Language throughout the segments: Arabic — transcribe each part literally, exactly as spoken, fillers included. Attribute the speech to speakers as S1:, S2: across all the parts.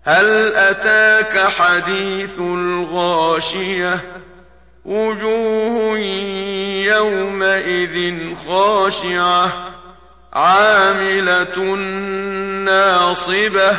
S1: هل أتاك حديث الغاشية وجوه يومئذ خاشعة عاملة ناصبة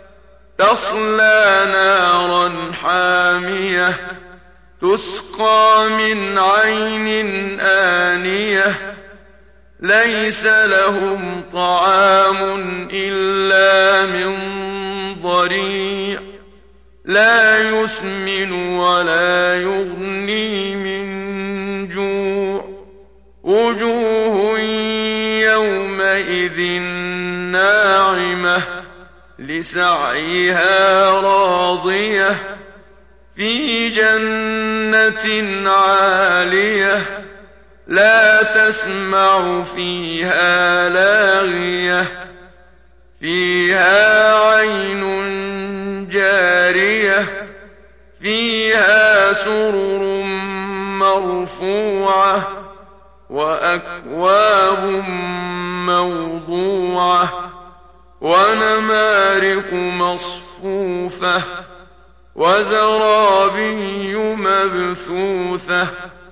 S1: تصلى نارا حامية تسقى من عين آنية ليس لهم طعام إلا من ضريع لا يسمن ولا يغني من جوع وجوه يومئذ ناعمة لسعيها راضية في جنة عالية لا تسمع فيها لاغية فيها عين جارية فيها سرر مرفوعة وأكواب موضوعة ونمارق مصفوفة وزرابي مبثوثة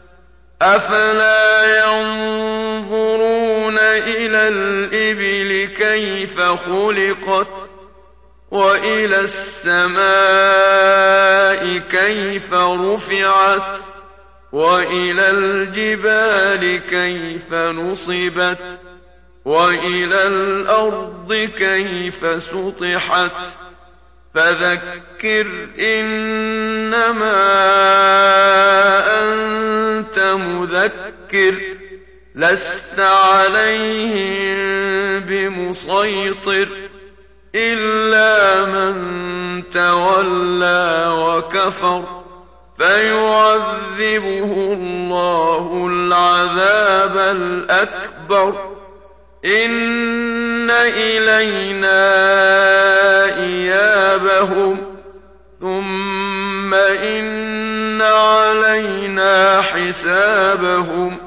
S1: أفلا ينظرون إلى الإبل كيف خلقت وإلى السماء كيف رفعت وإلى الجبال كيف نصبت وإلى الأرض كيف سطحت فذكر إنما أنت مذكر لست عليهم بمسيطر إلا من تولى وكفر فيعذبه الله العذاب الأكبر إن إلينا إيابهم ثم إن علينا حسابهم